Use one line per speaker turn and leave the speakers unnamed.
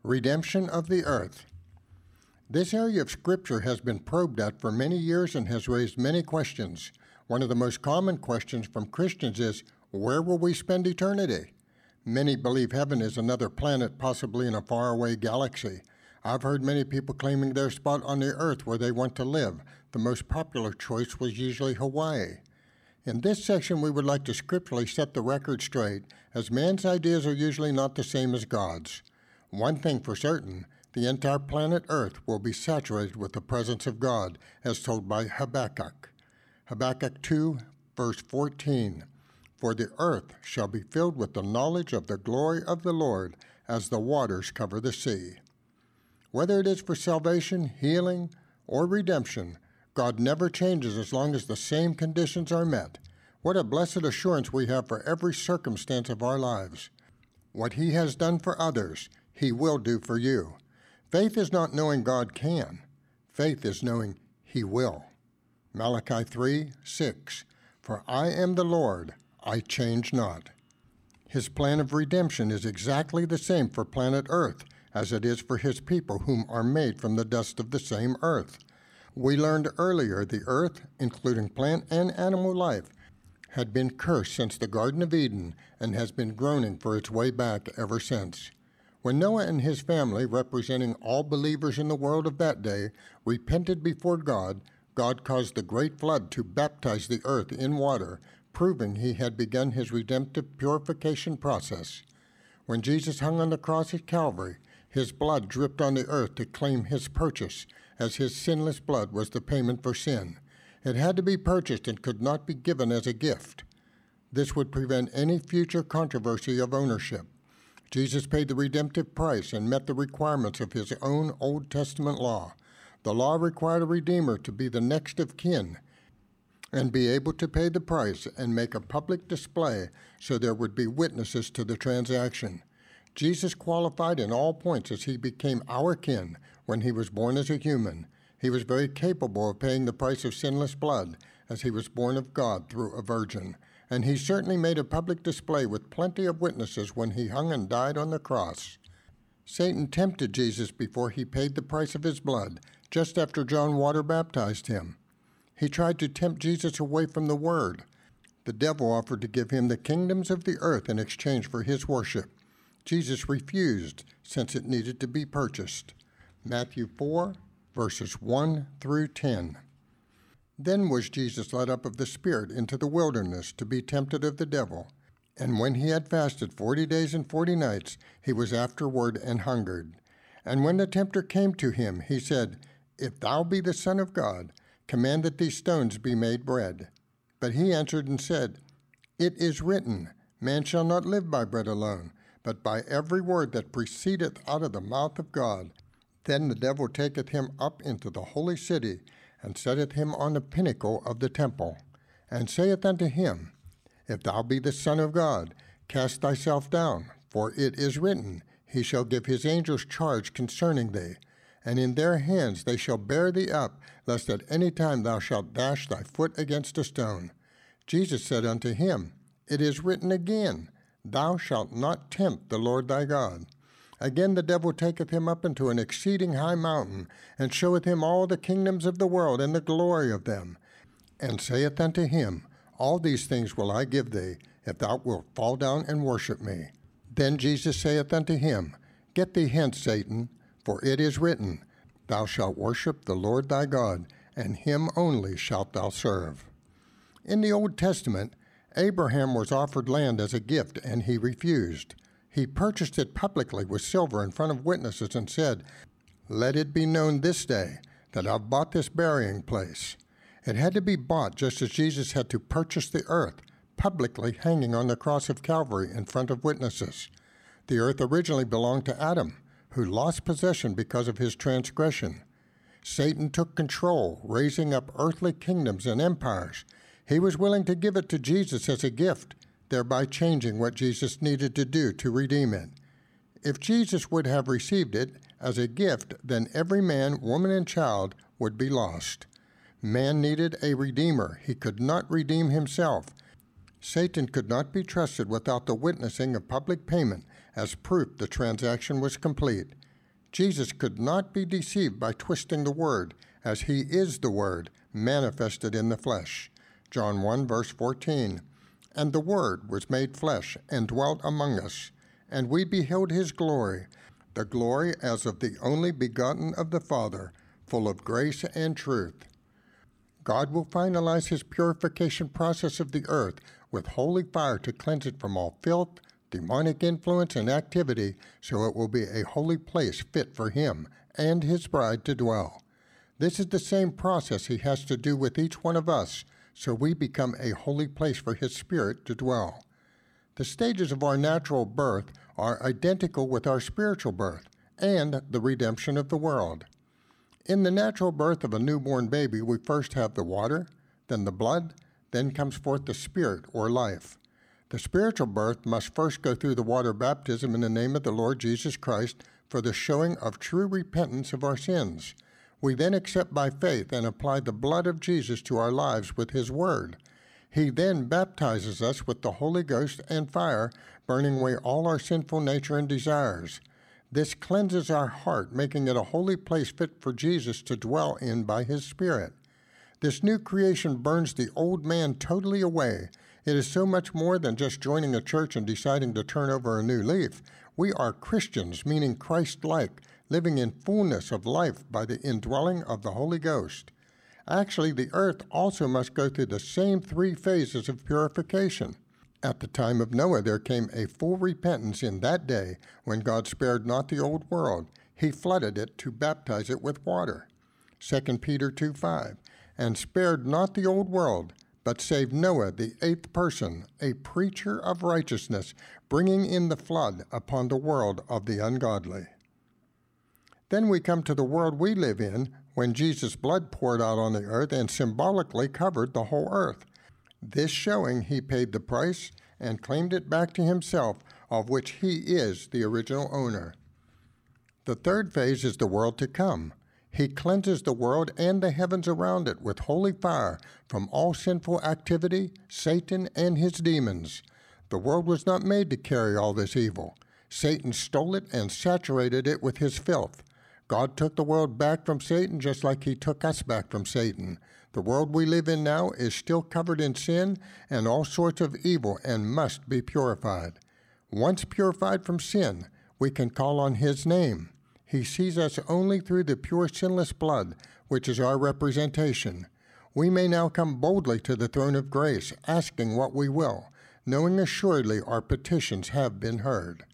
Redemption of the earth. This area of Scripture has been probed at for many years and has raised many questions. One of the most common questions from Christians is, where will we spend eternity? Many believe heaven is another planet, possibly in a faraway galaxy. I've heard many people claiming their spot on the earth where they want to live. The most popular choice was usually Hawaii. In this section, we would like to scripturally set the record straight, as man's ideas are usually not the same as God's. One thing for certain, the entire planet Earth will be saturated with the presence of God, as told by Habakkuk. Habakkuk 2, verse 14, "For the earth shall be filled with the knowledge of the glory of the Lord, as the waters cover the sea." Whether it is for salvation, healing, or redemption, God never changes as long as the same conditions are met. What a blessed assurance we have for every circumstance of our lives. What He has done for others, He will do for you. Faith is not knowing God can. Faith is knowing He will. Malachi 3:6, "For I am the Lord, I change not." His plan of redemption is exactly the same for planet Earth as it is for His people whom are made from the dust of the same earth. We learned earlier the earth, including plant and animal life, had been cursed since the Garden of Eden and has been groaning for its way back ever since. When Noah and his family, representing all believers in the world of that day, repented before God, God caused the great flood to baptize the earth in water, proving He had begun His redemptive purification process. When Jesus hung on the cross at Calvary, His blood dripped on the earth to claim His purchase, as His sinless blood was the payment for sin. It had to be purchased and could not be given as a gift. This would prevent any future controversy of ownership. Jesus paid the redemptive price and met the requirements of His own Old Testament law. The law required a Redeemer to be the next of kin and be able to pay the price and make a public display so there would be witnesses to the transaction. Jesus qualified in all points as He became our kin when He was born as a human. He was very capable of paying the price of sinless blood, as He was born of God through a virgin. And He certainly made a public display with plenty of witnesses when He hung and died on the cross. Satan tempted Jesus before He paid the price of His blood, just after John water baptized Him. He tried to tempt Jesus away from the Word. The devil offered to give Him the kingdoms of the earth in exchange for His worship. Jesus refused, since it needed to be purchased. Matthew 4, verses 1 through 10. Then was Jesus led up of the Spirit into the wilderness to be tempted of the devil. And when He had fasted 40 days and 40 nights, He was afterward and hungered. And when the tempter came to Him, He said, "If thou be the Son of God, command that these stones be made bread." But He answered and said, "It is written, Man shall not live by bread alone, but by every word that proceedeth out of the mouth of God." Then the devil taketh Him up into the holy city, and setteth Him on the pinnacle of the temple, and saith unto Him, "If thou be the Son of God, cast thyself down, for it is written, He shall give His angels charge concerning thee, and in their hands they shall bear thee up, lest at any time thou shalt dash thy foot against a stone." Jesus said unto him, "It is written again, Thou shalt not tempt the Lord thy God." Again the devil taketh him up into an exceeding high mountain, and showeth him all the kingdoms of the world and the glory of them, and saith unto him, "All these things will I give thee, if thou wilt fall down and worship me." Then Jesus saith unto him, "Get thee hence, Satan, for it is written, Thou shalt worship the Lord thy God, and Him only shalt thou serve." In the Old Testament, Abraham was offered land as a gift, and he refused. He purchased it publicly with silver in front of witnesses and said, "Let it be known this day that I've bought this burying place." It had to be bought just as Jesus had to purchase the earth, publicly hanging on the cross of Calvary in front of witnesses. The earth originally belonged to Adam, who lost possession because of his transgression. Satan took control, raising up earthly kingdoms and empires. He was willing to give it to Jesus as a gift, thereby changing what Jesus needed to do to redeem it. If Jesus would have received it as a gift, then every man, woman, and child would be lost. Man needed a redeemer. He could not redeem himself. Satan could not be trusted without the witnessing of public payment as proof the transaction was complete. Jesus could not be deceived by twisting the word, as he is the word, manifested in the flesh. John 1, verse 14. And the Word was made flesh and dwelt among us, and we beheld his glory, the glory as of the only begotten of the Father, full of grace and truth. God will finalize his purification process of the earth with holy fire to cleanse it from all filth, demonic influence, and activity, so it will be a holy place fit for him and his bride to dwell. This is the same process he has to do with each one of us, so we become a holy place for his Spirit to dwell. The stages of our natural birth are identical with our spiritual birth and the redemption of the world. In the natural birth of a newborn baby, we first have the water, then the blood, then comes forth the Spirit or life. The spiritual birth must first go through the water baptism in the name of the Lord Jesus Christ for the showing of true repentance of our sins. We then accept by faith and apply the blood of Jesus to our lives with his word. He then baptizes us with the Holy Ghost and fire, burning away all our sinful nature and desires. This cleanses our heart, making it a holy place fit for Jesus to dwell in by his Spirit. This new creation burns the old man totally away. It is so much more than just joining a church and deciding to turn over a new leaf. We are Christians, meaning Christ-like, living in fullness of life by the indwelling of the Holy Ghost. Actually, the earth also must go through the same 3 phases of purification. At the time of Noah, there came a full repentance in that day when God spared not the old world. He flooded it to baptize it with water. 2 Peter 2:5, and spared not the old world, but saved Noah, the 8th person, a preacher of righteousness, bringing in the flood upon the world of the ungodly. Then we come to the world we live in, when Jesus' blood poured out on the earth and symbolically covered the whole earth. This showing he paid the price and claimed it back to himself, of which he is the original owner. The third phase is the world to come. He cleanses the world and the heavens around it with holy fire from all sinful activity, Satan and his demons. The world was not made to carry all this evil. Satan stole it and saturated it with his filth. God took the world back from Satan just like he took us back from Satan. The world we live in now is still covered in sin and all sorts of evil and must be purified. Once purified from sin, we can call on his name. He sees us only through the pure sinless blood, which is our representation. We may now come boldly to the throne of grace, asking what we will, knowing assuredly our petitions have been heard.